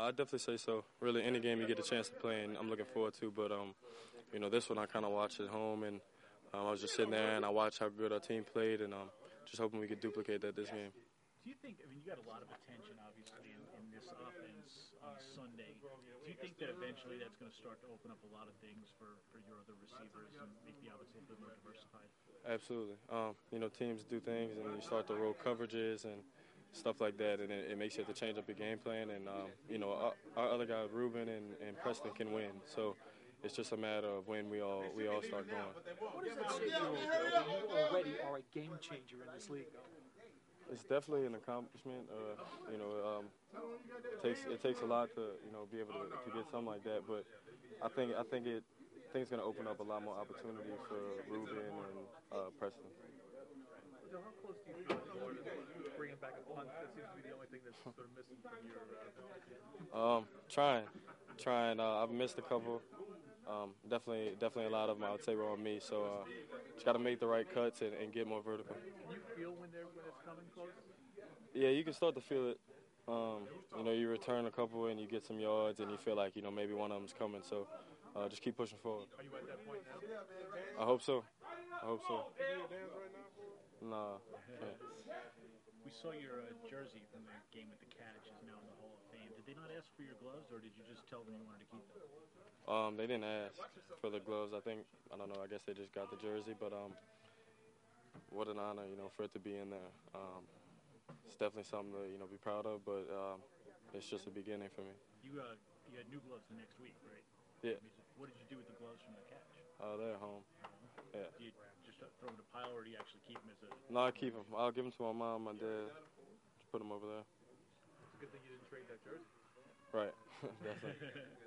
I definitely say so. Really, any game you get a chance to play, and I'm looking forward to. But this one I kind of watched at home, and I was just sitting there and I watched how good our team played, and just hoping we could duplicate that this game. Do you think, you got a lot of attention, obviously, in this offense on Sunday. Do you think that eventually that's going to start to open up a lot of things for your other receivers and make the offense a little bit more diversified? Absolutely. Teams do things, and you start to roll coverages and stuff like that, and it makes you have to change up your game plan. And, our other guys, Ruben and Preston, can win. So it's just a matter of when we all start going. What does it say to you, that you already are a game changer in this league? It's definitely an accomplishment. It takes a lot to be able to get something like that. But I think it's going to open up a lot more opportunity for Ruben and Preston. How close do you feel to bringing back a punt? That seems to be the only thing that's sort of missing from your. Trying. I've missed a couple. Definitely a lot of them I would say were on me. So just got to make the right cuts and get more vertical. Can you feel when it's coming close? Yeah, you can start to feel it. You return a couple and you get some yards and you feel like maybe one of them's coming. So just keep pushing forward. Are you at that point now? I hope so. Nah. We saw your jersey from the game at the Catch is now in the Hall of Fame. Did they not ask for your gloves, or did you just tell them you wanted to keep them? They didn't ask for the gloves. I don't know. I guess they just got the jersey, but what an honor, for it to be in there. It's definitely something to be proud of, but it's just a beginning for me. You had new gloves the next week, right? Yeah. What did you do with the gloves from the Catch? They're at home. Yeah. Do you just throw them in a pile, or do you actually keep them as a? No, I keep them. I'll give them to my mom, my dad. Just put them over there. It's a good thing you didn't trade that jersey. Right. Definitely.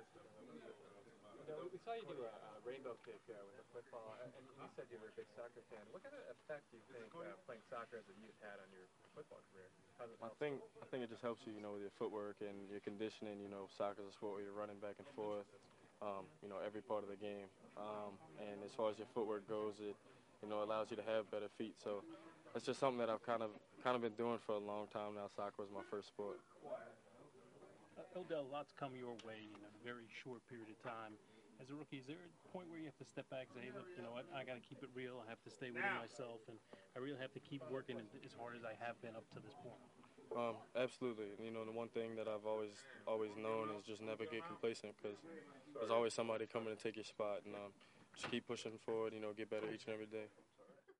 We saw you do a rainbow kick with the football, and you said you were a big soccer fan. What kind of effect do you think playing soccer as a youth had on your football career? I think it just helps you, with your footwork and your conditioning. Soccer's a sport where you're running back and forth, every part of the game. And as far as your footwork goes, it allows you to have better feet. So it's just something that I've kind of been doing for a long time now. Soccer was my first sport. Odell, lots come your way in a very short period of time. As a rookie, is there a point where you have to step back and say, hey, look, you know what, I got to keep it real. I have to stay within myself, and I really have to keep working as hard as I have been up to this point? Absolutely. The one thing that I've always known is just never get complacent, because there's always somebody coming to take your spot, and just keep pushing forward, get better each and every day.